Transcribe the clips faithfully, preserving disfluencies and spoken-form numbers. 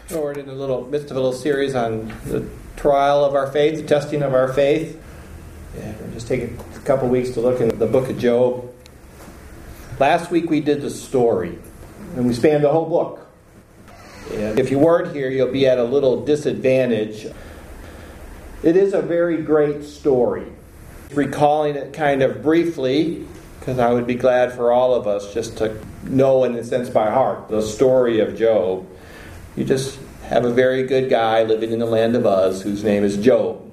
So we're in the little midst of a little series on the trial of our faith, the testing of our faith. Yeah, we're just taking a couple weeks to look in the book of Job. Last week we did the story, and we spanned the whole book. And if you weren't here, you'll be at a little disadvantage. It is a very great story. Recalling it kind of briefly, because I would be glad for all of us just to know, in a sense, by heart, the story of Job. You just have a very good guy living in the land of Uz whose name is Job.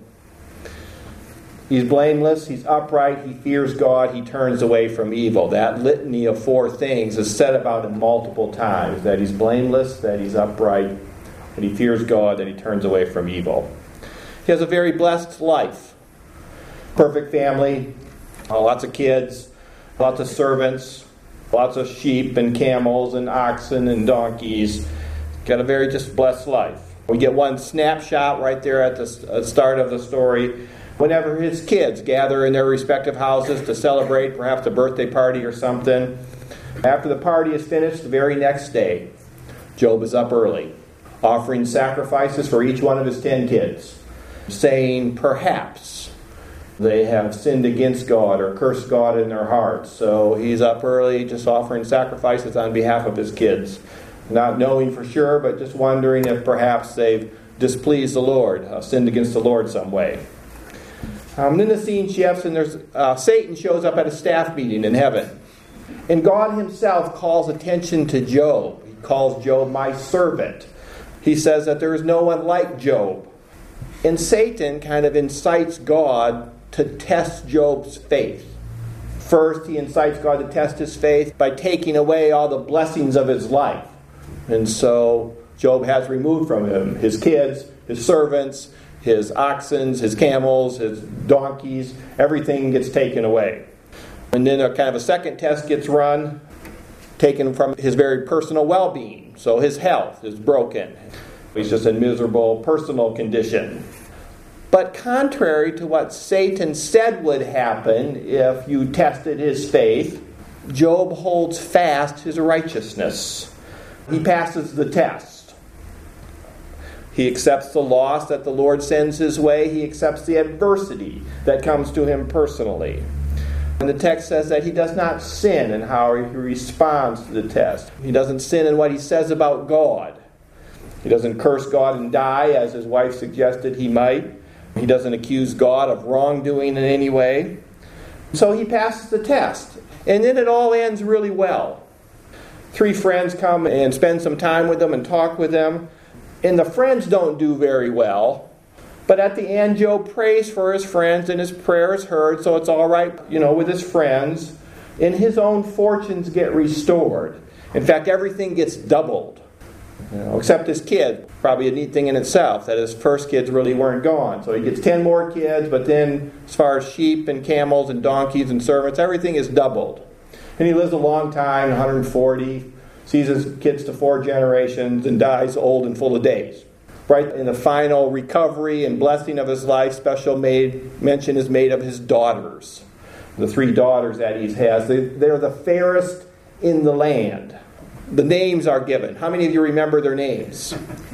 He's blameless, he's upright, he fears God, he turns away from evil. That litany of four things is said about him multiple times. That he's blameless, that he's upright, that he fears God, that he turns away from evil. He has a very blessed life. Perfect family, uh, lots of kids, lots of servants, lots of sheep and camels and oxen and donkeys. Got a very just blessed life. We get one snapshot right there at the start of the story. Whenever his kids gather in their respective houses to celebrate perhaps a birthday party or something, after the party is finished, the very next day, Job is up early, offering sacrifices for each one of his ten kids, saying perhaps they have sinned against God or cursed God in their hearts. So he's up early just offering sacrifices on behalf of his kids. Not knowing for sure, but just wondering if perhaps they've displeased the Lord, uh, sinned against the Lord some way. Um, then the scene shifts, and there's uh, Satan shows up at a staff meeting in heaven. And God himself calls attention to Job. He calls Job my servant. He says that there is no one like Job. And Satan kind of incites God to test Job's faith. First, he incites God to test his faith by taking away all the blessings of his life. And so Job has removed from him his kids, his servants, his oxen, his camels, his donkeys. Everything gets taken away. And then a kind of a second test gets run, taken from his very personal well-being. So his health is broken. He's just in miserable personal condition. But contrary to what Satan said would happen if you tested his faith, Job holds fast his righteousness. He passes the test. He accepts the loss that the Lord sends his way. He accepts the adversity that comes to him personally. And the text says that he does not sin in how he responds to the test. He doesn't sin in what he says about God. He doesn't curse God and die, as his wife suggested he might. He doesn't accuse God of wrongdoing in any way. So he passes the test. And then it all ends really well. Three friends come and spend some time with them and talk with them. And the friends don't do very well. But at the end, Job prays for his friends, and his prayer is heard, so it's all right, you know, with his friends. And his own fortunes get restored. In fact, everything gets doubled. You know, except his kid. Probably a neat thing in itself, that his first kids really weren't gone. So he gets ten more kids, but then as far as sheep and camels and donkeys and servants, everything is doubled. And he lives a long time, one hundred forty, sees his kids to four generations, and dies old and full of days. Right in the final recovery and blessing of his life, special made, mention is made of his daughters. The three daughters that he has. They, they're the fairest in the land. The names are given. How many of you remember their names?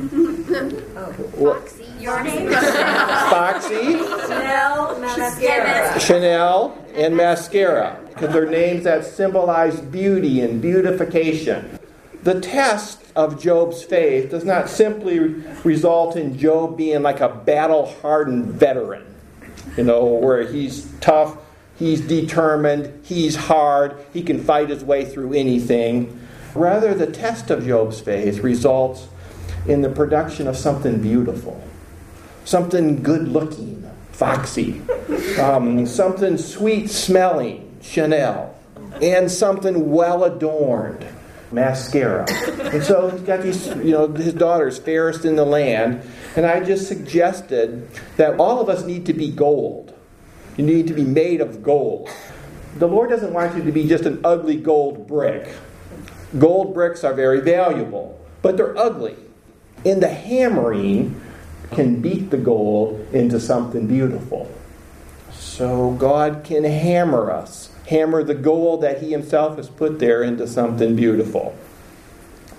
Oh, Foxy. Your name? Foxy. Chanel. Mascara. Chanel and Mascara. Because they're names that symbolize beauty and beautification. The test of Job's faith does not simply result in Job being like a battle-hardened veteran. You know, where he's tough, he's determined, he's hard, he can fight his way through anything. Rather, the test of Job's faith results in the production of something beautiful, something good-looking, Foxy, um, something sweet-smelling, Chanel, and something well-adorned, Mascara. And so he's got these, you know, his daughters, fairest in the land, and I just suggested that all of us need to be gold. You need to be made of gold. The Lord doesn't want you to be just an ugly gold brick. Gold bricks are very valuable, but they're ugly. And the hammering can beat the gold into something beautiful. So God can hammer us, hammer the gold that He Himself has put there into something beautiful.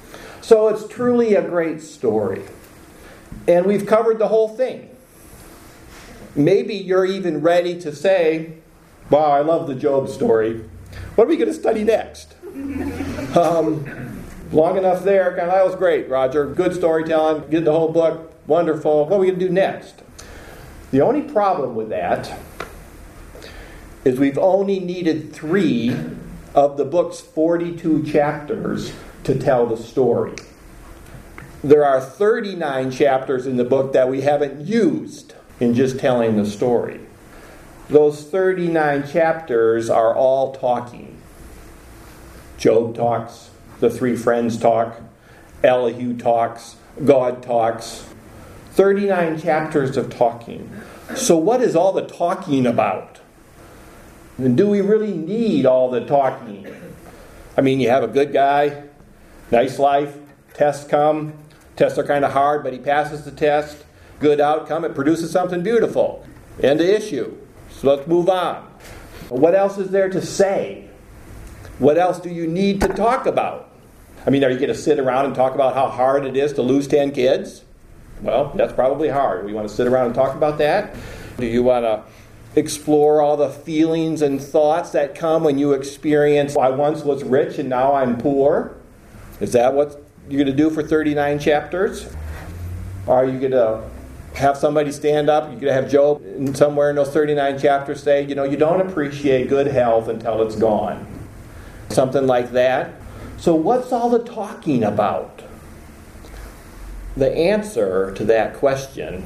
So it's truly a great story. And we've covered the whole thing. Maybe you're even ready to say, wow, I love the Job story. What are we going to study next? um, long enough there. Kind of, that was great, Roger. Good storytelling. Did the whole book. Wonderful. What are we going to do next? The only problem with that is we've only needed three of the book's forty-two chapters to tell the story. There are thirty-nine chapters in the book that we haven't used in just telling the story. Those thirty-nine chapters are all talking. Job talks, the three friends talk, Elihu talks, God talks. thirty-nine chapters of talking. So what is all the talking about? And do we really need all the talking? I mean, you have a good guy, nice life, tests come. Tests are kind of hard, but he passes the test. Good outcome. It produces something beautiful. End of issue. So let's move on. What else is there to say? What else do you need to talk about? I mean, are you going to sit around and talk about how hard it is to lose ten kids? Well, that's probably hard. We want to sit around and talk about that? Do you want to explore all the feelings and thoughts that come when you experience, I once was rich and now I'm poor? Is that what you're going to do for thirty-nine chapters? Are you going to have somebody stand up? You're going to have Job somewhere in those thirty-nine chapters say, you know, you don't appreciate good health until it's gone. Something like that. So what's all the talking about? The answer to that question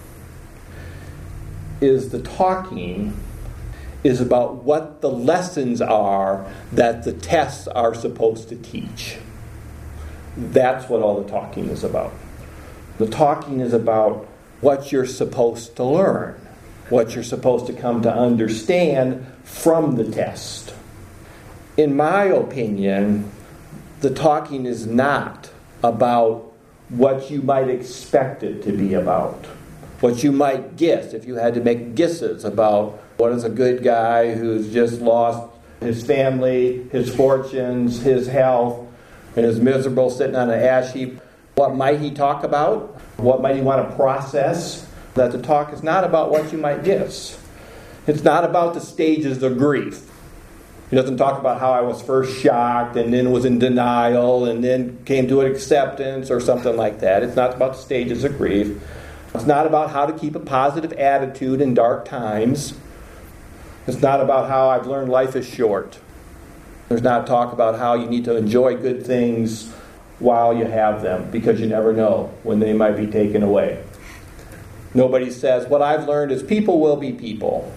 is the talking is about what the lessons are that the tests are supposed to teach. That's what all the talking is about. The talking is about what you're supposed to learn, what you're supposed to come to understand from the test. In my opinion, the talking is not about what you might expect it to be about. What you might guess, if you had to make guesses about what is a good guy who's just lost his family, his fortunes, his health, and is miserable sitting on an ash heap. What might he talk about? What might he want to process? That the talk is not about what you might guess. It's not about the stages of grief. He doesn't talk about how I was first shocked and then was in denial and then came to an acceptance or something like that. It's not about the stages of grief. It's not about how to keep a positive attitude in dark times. It's not about how I've learned life is short. There's not talk about how you need to enjoy good things while you have them, because you never know when they might be taken away. Nobody says, what I've learned is people will be people.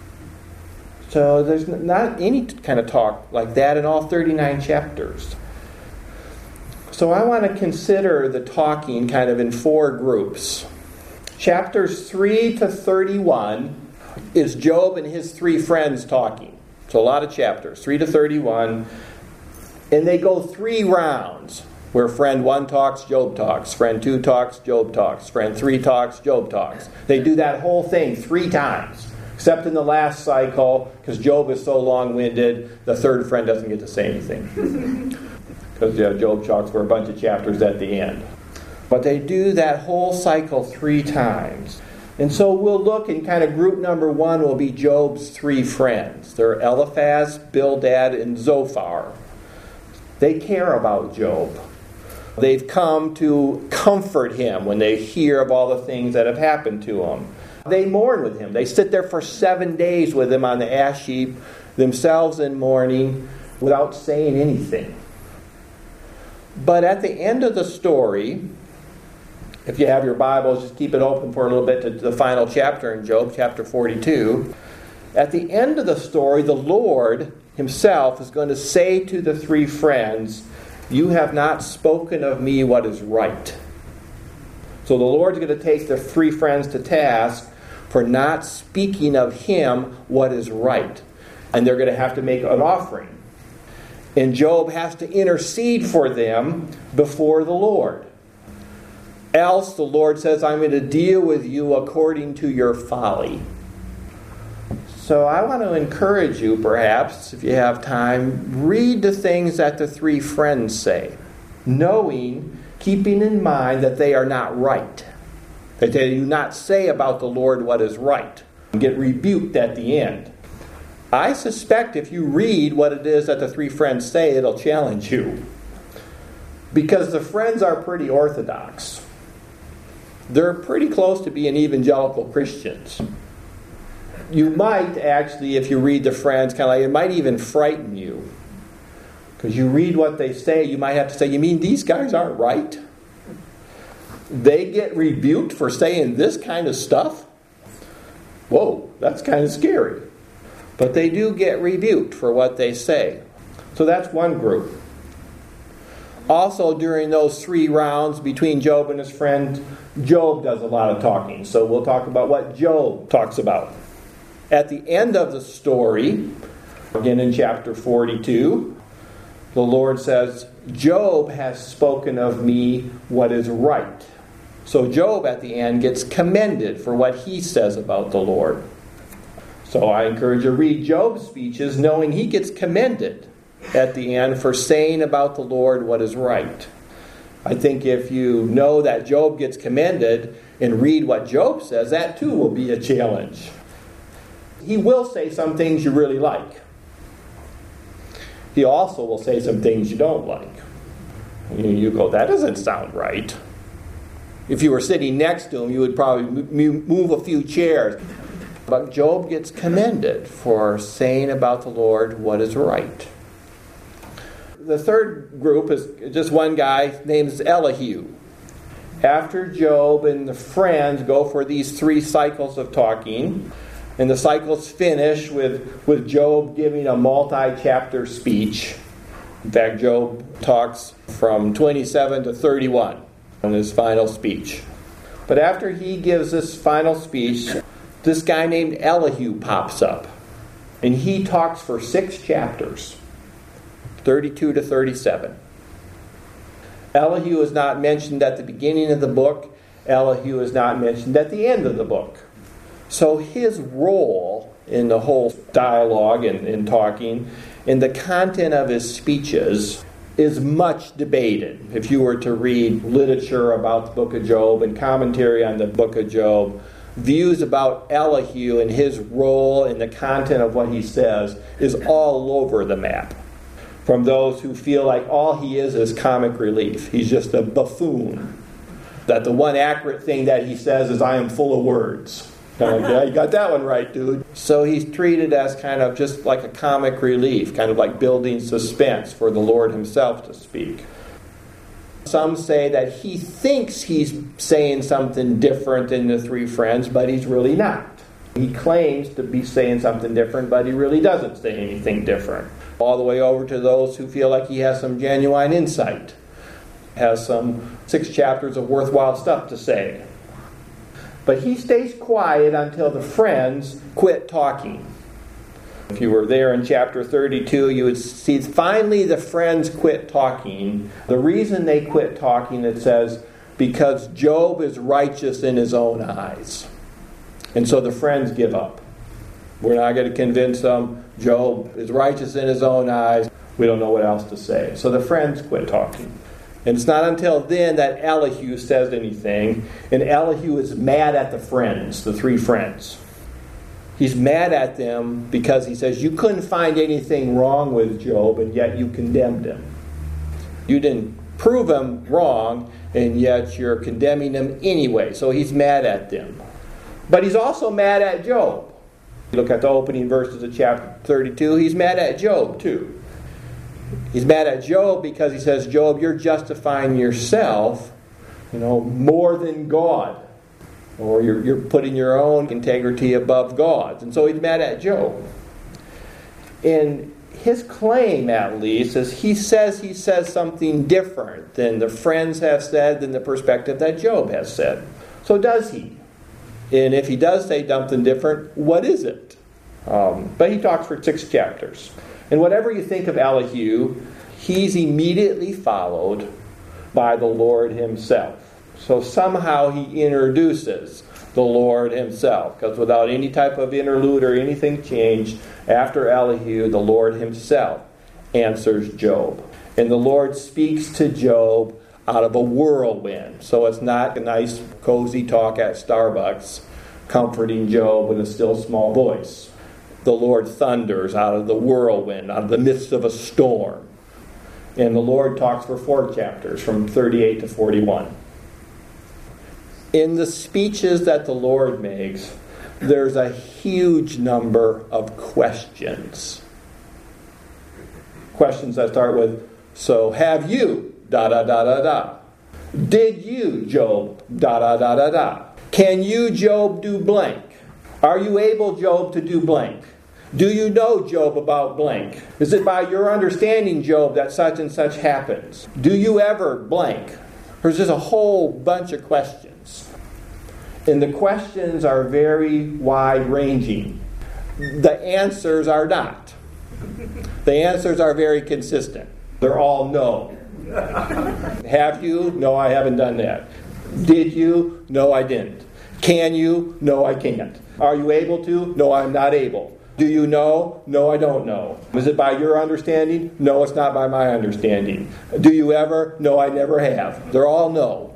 So there's not any kind of talk like that in all thirty-nine chapters. So I want to consider the talking kind of in four groups. Chapters three to thirty-one is Job and his three friends talking. So a lot of chapters, three to thirty-one. And they go three rounds, where friend one talks, Job talks. Friend two talks, Job talks. Friend three talks, Job talks. They do that whole thing three times. Except in the last cycle, because Job is so long-winded, the third friend doesn't get to say anything. Because yeah, Job talks for a bunch of chapters at the end. But they do that whole cycle three times. And so we'll look in kind of group number one will be Job's three friends. They're Eliphaz, Bildad, and Zophar. They care about Job. They've come to comfort him when they hear of all the things that have happened to him. They mourn with him. They sit there for seven days with him on the ash heap, themselves in mourning, without saying anything. But at the end of the story, if you have your Bibles, just keep it open for a little bit to the final chapter in Job, chapter forty-two. At the end of the story, the Lord himself is going to say to the three friends, you have not spoken of me what is right. So the Lord's going to take the three friends to task for not speaking of him what is right. And they're going to have to make an offering. And Job has to intercede for them before the Lord. Else the Lord says, I'm going to deal with you according to your folly. So I want to encourage you, perhaps, if you have time, read the things that the three friends say. knowing, keeping in mind that they are not right, that they do not say about the Lord what is right, and get rebuked at the end. I suspect if you read what it is that the three friends say, it'll challenge you. Because the friends are pretty orthodox. They're pretty close to being evangelical Christians. You might actually, if you read the friends, kind of like, it might even frighten you. Because you read what they say, you might have to say, you mean these guys aren't right? They get rebuked for saying this kind of stuff? Whoa, that's kind of scary. But they do get rebuked for what they say. So that's one group. Also, during those three rounds between Job and his friend, Job does a lot of talking. So we'll talk about what Job talks about. At the end of the story, again in chapter forty-two, the Lord says, Job has spoken of me what is right. So Job at the end gets commended for what he says about the Lord. So I encourage you to read Job's speeches knowing he gets commended at the end for saying about the Lord what is right. I think if you know that Job gets commended and read what Job says, that too will be a challenge. He will say some things you really like. He also will say some things you don't like. You go, that doesn't sound right. If you were sitting next to him, you would probably move a few chairs. But Job gets commended for saying about the Lord what is right. The third group is just one guy named Elihu. After Job and the friends go for these three cycles of talking, and the cycles finish with, with Job giving a multi-chapter speech. In fact, Job talks from twenty-seven to thirty-one in his final speech. But after he gives this final speech, this guy named Elihu pops up. And he talks for six chapters, thirty-two to thirty-seven. Elihu is not mentioned at the beginning of the book. Elihu is not mentioned at the end of the book. So his role in the whole dialogue and in talking, in the content of his speeches, is much debated. If you were to read literature about the book of Job and commentary on the book of Job, views about Elihu and his role in the content of what he says is all over the map. From those who feel like all he is is comic relief. He's just a buffoon. That the one accurate thing that he says is, I am full of words. Kind of like, yeah, you got that one right, dude. So he's treated as kind of just like a comic relief, kind of like building suspense for the Lord himself to speak. Some say that he thinks he's saying something different than the three friends, but he's really not. He claims to be saying something different, but he really doesn't say anything different. All the way over to those who feel like he has some genuine insight, has some six chapters of worthwhile stuff to say. But he stays quiet until the friends quit talking. If you were there in chapter thirty-two, you would see finally the friends quit talking. The reason they quit talking, it says, because Job is righteous in his own eyes. And so the friends give up. We're not going to convince them. Job is righteous in his own eyes. We don't know what else to say. So the friends quit talking. And it's not until then that Elihu says anything. And Elihu is mad at the friends, the three friends. He's mad at them because he says, you couldn't find anything wrong with Job, and yet you condemned him. You didn't prove him wrong, and yet you're condemning him anyway. So he's mad at them. But he's also mad at Job. Look at the opening verses of chapter thirty-two. He's mad at Job too. He's mad at Job because he says, Job, you're justifying yourself, you know, more than God. Or you're, you're putting your own integrity above God's. And so he's mad at Job. And his claim, at least, is he says he says something different than the friends have said, than the perspective that Job has said. So does he? And if he does say something different, what is it? Um, but he talks for six chapters. And whatever you think of Elihu, he's immediately followed by the Lord himself. So somehow he introduces the Lord himself. Because without any type of interlude or anything changed, after Elihu, the Lord himself answers Job. And the Lord speaks to Job out of a whirlwind. So it's not a nice, cozy talk at Starbucks, comforting Job with a still small voice. The Lord thunders out of the whirlwind, out of the midst of a storm. And the Lord talks for four chapters, from thirty-eight to forty-one. In the speeches that the Lord makes, there's a huge number of questions. Questions that start with, so have you, da da da da da. Did you, Job, da da da da da. Can you, Job, do blank? Are you able, Job, to do blank? Do you know, Job, about blank? Is it by your understanding, Job, that such and such happens? Do you ever blank? There's just a whole bunch of questions. And the questions are very wide-ranging. The answers are not. The answers are very consistent. They're all no. Have you? No, I haven't done that. Did you? No, I didn't. Can you? No, I can't. Are you able to? No, I'm not able. Do you know? No, I don't know. Is it by your understanding? No, it's not by my understanding. Do you ever? No, I never have. They're all no.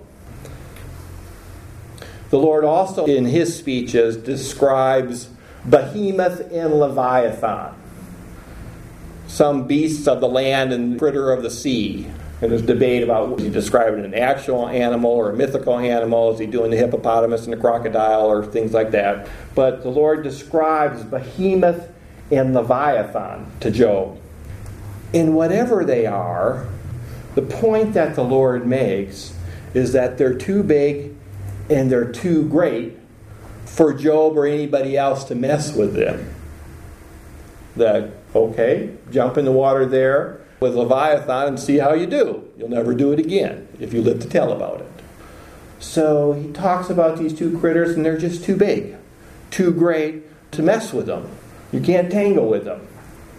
The Lord also, in His speeches, describes Behemoth and Leviathan, some beasts of the land and critter of the sea. And there's debate about whether he describing an actual animal or a mythical animal. Is he doing the hippopotamus and the crocodile or things like that? But the Lord describes Behemoth and Leviathan to Job. And whatever they are, the point that the Lord makes is that they're too big and they're too great for Job or anybody else to mess with them. That, okay, jump in the water there with Leviathan and see how you do. You'll never do it again if you live to tell about it. So he talks about these two critters, and they're just too big, too great to mess with them. You can't tangle with them.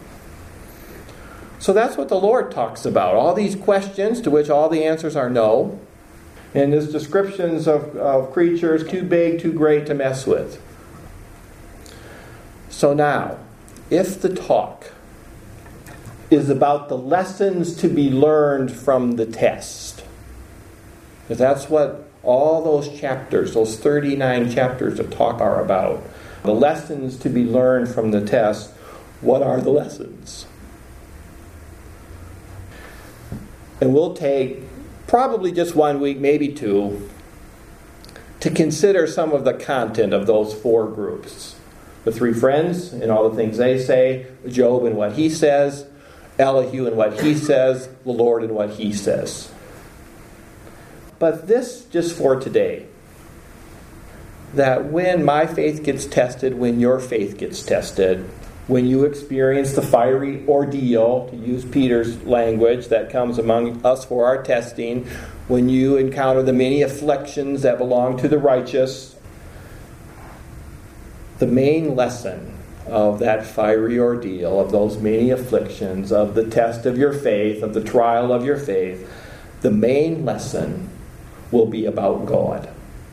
So that's what the Lord talks about. All these questions to which all the answers are no. And his descriptions of, of creatures too big, too great to mess with. So now, if the talk is about the lessons to be learned from the test, because that's what all those chapters, those thirty-nine chapters of talk are about. The lessons to be learned from the test. What are the lessons? And we'll take probably just one week, maybe two, to consider some of the content of those four groups. The three friends and all the things they say, Job and what he says, Elihu and what he says, the Lord and what he says. But this just for today. That when my faith gets tested, when your faith gets tested, when you experience the fiery ordeal, to use Peter's language, that comes among us for our testing, when you encounter the many afflictions that belong to the righteous, the main lesson of that fiery ordeal, of those many afflictions, of the test of your faith, of the trial of your faith, the main lesson will be about God.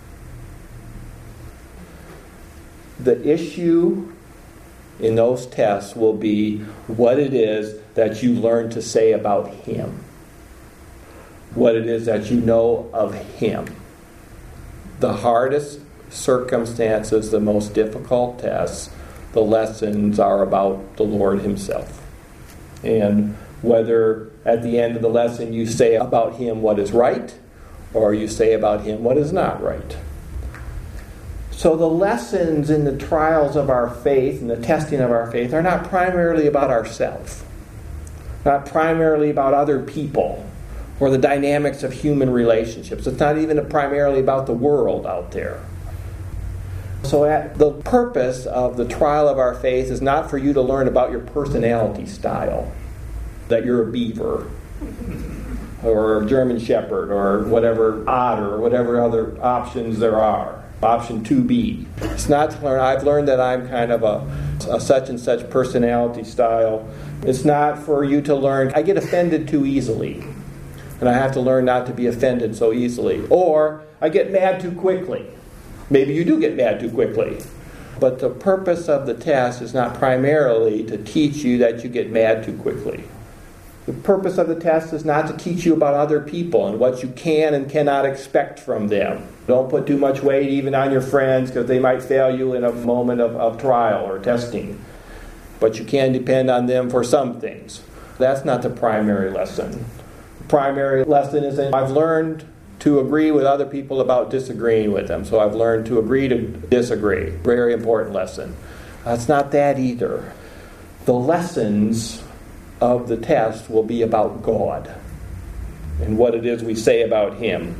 The issue in those tests will be what it is that you learn to say about Him. What it is that you know of Him. The hardest circumstances, the most difficult tests, the lessons are about the Lord Himself. And whether at the end of the lesson you say about Him what is right, or you say about Him what is not right. So the lessons in the trials of our faith and the testing of our faith are not primarily about ourselves, not primarily about other people or the dynamics of human relationships. It's not even primarily about the world out there. So at the purpose of the trial of our faith is not for you to learn about your personality style, that you're a beaver or a German shepherd or whatever otter or whatever other options there are. Option two B. It's not to learn, I've learned that I'm kind of a, a such and such personality style. It's not for you to learn, I get offended too easily. And I have to learn not to be offended so easily. Or, I get mad too quickly. Maybe you do get mad too quickly. But the purpose of the test is not primarily to teach you that you get mad too quickly. The purpose of the test is not to teach you about other people and what you can and cannot expect from them. Don't put too much weight even on your friends because they might fail you in a moment of, of trial or testing. But you can depend on them for some things. That's not the primary lesson. The primary lesson is that I've learned to agree with other people about disagreeing with them. So I've learned to agree to disagree. Very important lesson. That's not that either. The lessons of the test will be about God and what it is we say about Him.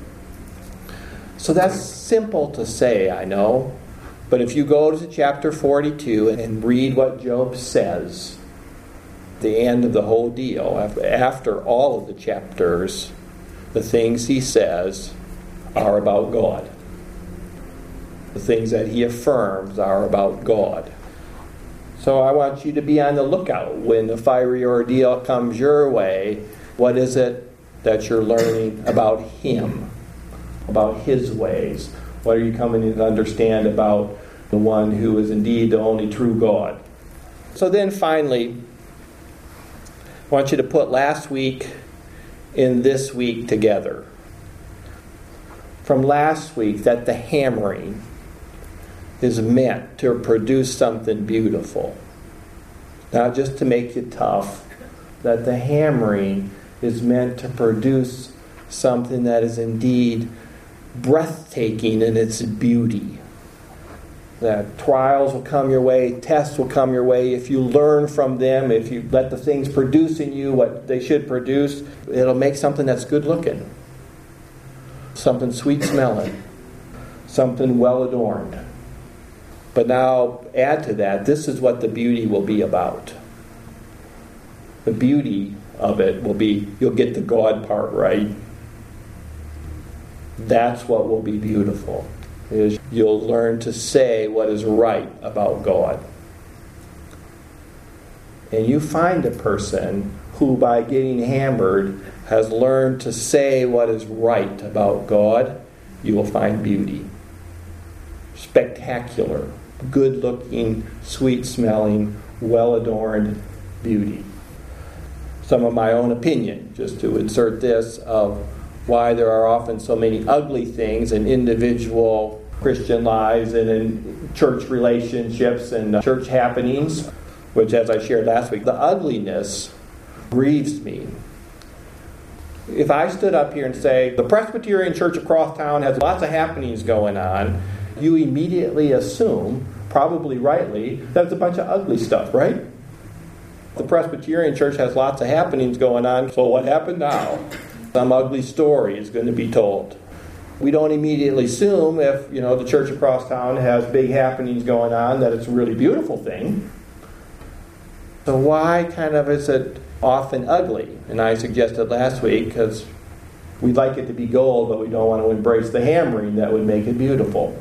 So that's simple to say, I know. But if you go to chapter forty-two and read what Job says, the end of the whole deal, after all of the chapters, the things he says are about God. The things that he affirms are about God. So I want you to be on the lookout when the fiery ordeal comes your way. What is it that you're learning about Him, about His ways? What are you coming to understand about the one who is indeed the only true God? So then finally, I want you to put last week and this week together. From last week, that the hammering is meant to produce something beautiful. Not just to make you tough. That the hammering is meant to produce something that is indeed breathtaking in its beauty. That trials will come your way, tests will come your way. If you learn from them, if you let the things produce in you what they should produce, it'll make something that's good looking. Something sweet smelling. Something well adorned. But now add to that, this is what the beauty will be about. The beauty of it will be, you'll get the God part right. That's what will be beautiful. Is you'll learn to say what is right about God. And you find a person who, by getting hammered, has learned to say what is right about God, you will find beauty. Spectacular, good-looking, sweet-smelling, well-adorned beauty. Some of my own opinion, just to insert this, of why there are often so many ugly things in individual Christian lives and in church relationships and church happenings, which, as I shared last week, the ugliness grieves me. If I stood up here and say, the Presbyterian Church across town has lots of happenings going on, you immediately assume, probably rightly, that it's a bunch of ugly stuff, right? The Presbyterian Church has lots of happenings going on, so what happened now? Some ugly story is going to be told. We don't immediately assume if, you know, the church across town has big happenings going on that it's a really beautiful thing. So why kind of is it often ugly? And I suggested last week because we'd like it to be gold, but we don't want to embrace the hammering that would make it beautiful.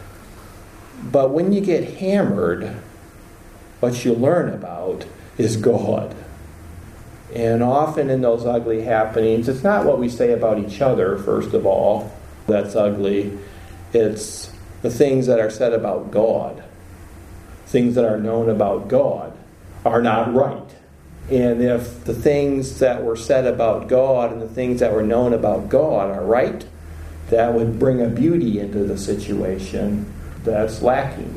But when you get hammered, what you learn about is God. And often in those ugly happenings, it's not what we say about each other, first of all, that's ugly. It's the things that are said about God. Things that are known about God are not right. And if the things that were said about God and the things that were known about God are right, that would bring a beauty into the situation that's lacking.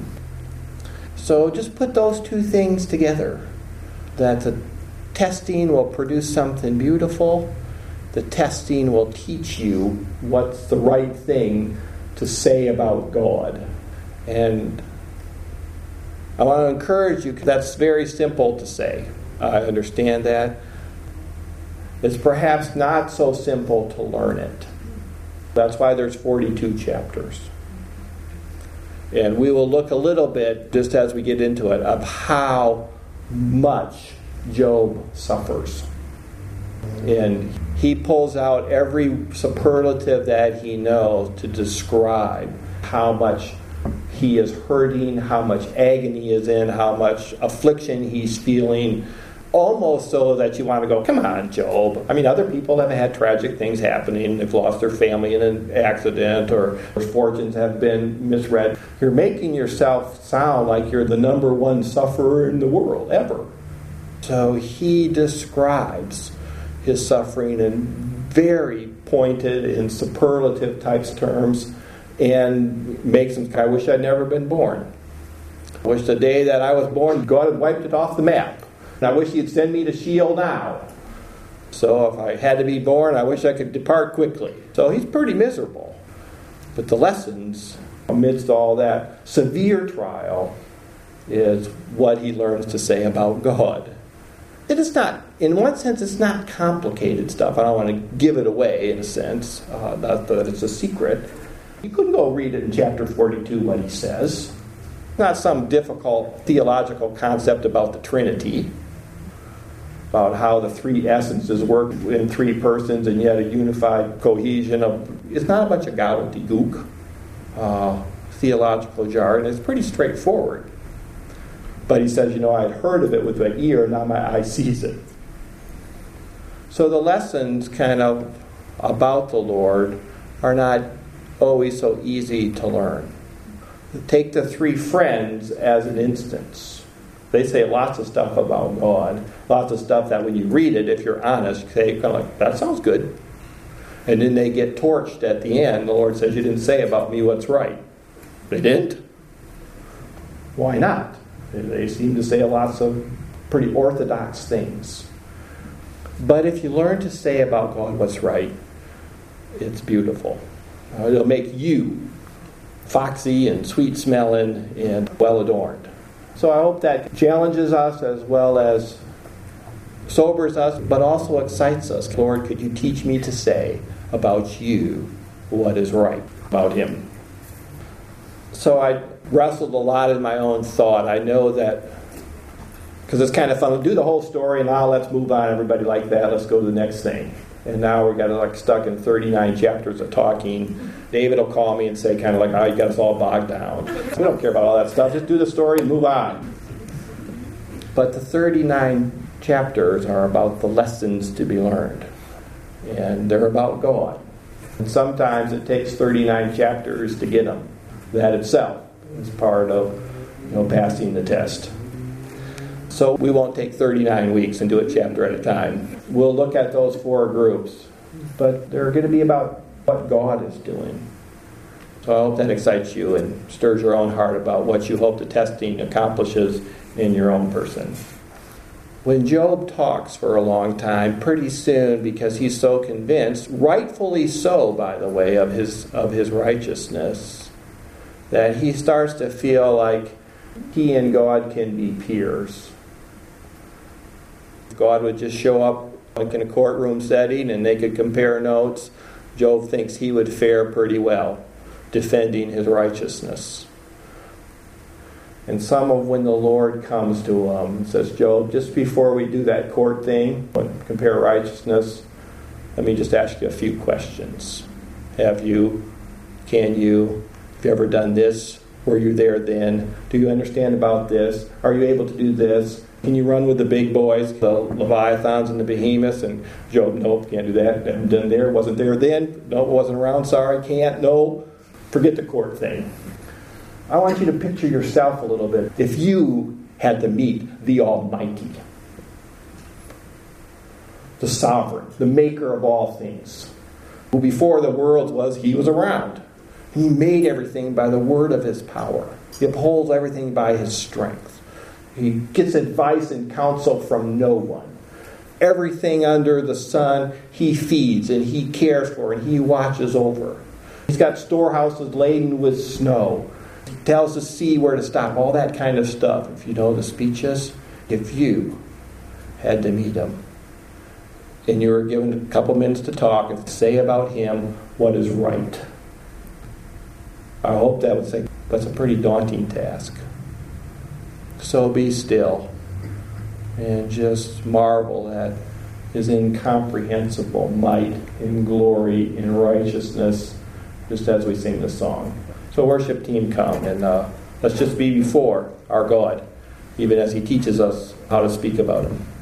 So just put those two things together. That the testing will produce something beautiful. The testing will teach you what's the right thing to say about God. And I want to encourage you, because that's very simple to say. I understand that. It's perhaps not so simple to learn it. That's why there's forty-two chapters. And we will look a little bit, just as we get into it, of how much Job suffers. And he pulls out every superlative that he knows to describe how much he is hurting, how much agony is in, how much affliction he's feeling, almost so that you want to go, come on, Job. I mean, other people have had tragic things happening. They've lost their family in an accident, or their fortunes have been misread. You're making yourself sound like you're the number one sufferer in the world, ever. So he describes his suffering in very pointed and superlative types terms and makes him, I wish I'd never been born. I wish the day that I was born, God had wiped it off the map. And I wish he'd send me to Sheol now. So if I had to be born, I wish I could depart quickly. So he's pretty miserable. But the lessons amidst all that severe trial is what he learns to say about God. It is not, in one sense, it's not complicated stuff. I don't want to give it away, in a sense. Uh, not that it's a secret. You couldn't go read it in chapter forty-two, what he says. Not some difficult theological concept about the Trinity, about how the three essences work in three persons and yet a unified cohesion of... It's not a bunch of gobbledygook, uh, theological jargon. It's pretty straightforward. But he says, you know, I had heard of it with my ear, now my eye sees it. So the lessons kind of about the Lord are not always so easy to learn. Take the three friends as an instance. They say lots of stuff about God, lots of stuff that when you read it, if you're honest, you say kind of like, that sounds good. And then they get torched at the end. The Lord says, you didn't say about me what's right. They didn't. Why not? They seem to say lots of pretty orthodox things. But if you learn to say about God what's right, it's beautiful. Uh, it'll make you foxy and sweet-smelling and well-adorned. So I hope that challenges us as well as sobers us, but also excites us. Lord, could you teach me to say about you what is right about him? So I wrestled a lot in my own thought. I know that, because it's kind of fun, we'll do the whole story and now let's move on, everybody like that, let's go to the next thing. And now we got like stuck in thirty-nine chapters of talking. David will call me and say kind of like, oh, you got us all bogged down. We don't care about all that stuff, just do the story and move on. But the thirty-nine chapters are about the lessons to be learned. And they're about God. And sometimes it takes thirty-nine chapters to get them. That itself is part of, you know, passing the test. So we won't take thirty-nine weeks and do it chapter at a time. We'll look at those four groups. But they're going to be about what God is doing. So I hope that excites you and stirs your own heart about what you hope the testing accomplishes in your own person. When Job talks for a long time, pretty soon, because he's so convinced, rightfully so, by the way, of his of his righteousness, that he starts to feel like he and God can be peers. God would just show up like in a courtroom setting and they could compare notes. Job thinks he would fare pretty well defending his righteousness. And some of when the Lord comes to him and says, Job, just before we do that court thing, compare righteousness, let me just ask you a few questions. Have you, can you, have you ever done this? Were you there then? Do you understand about this? Are you able to do this? Can you run with the big boys, the Leviathans and the Behemoths? And Job, nope, can't do that. Haven't done there. Wasn't there then. No, wasn't around. Sorry, can't. No. Forget the court thing. I want you to picture yourself a little bit. If you had to meet the Almighty, the Sovereign, the Maker of all things, who before the world was, he was around. He made everything by the word of his power. He upholds everything by his strength. He gets advice and counsel from no one. Everything under the sun he feeds and he cares for and he watches over. He's got storehouses laden with snow. He tells the sea where to stop. All that kind of stuff. If you know the speeches, if you had to meet him and you were given a couple minutes to talk and say about him what is right, I hope that would say that's a pretty daunting task. So be still and just marvel at his incomprehensible might and glory and righteousness, just as we sing the song. So worship team, come and uh, let's just be before our God, even as he teaches us how to speak about him.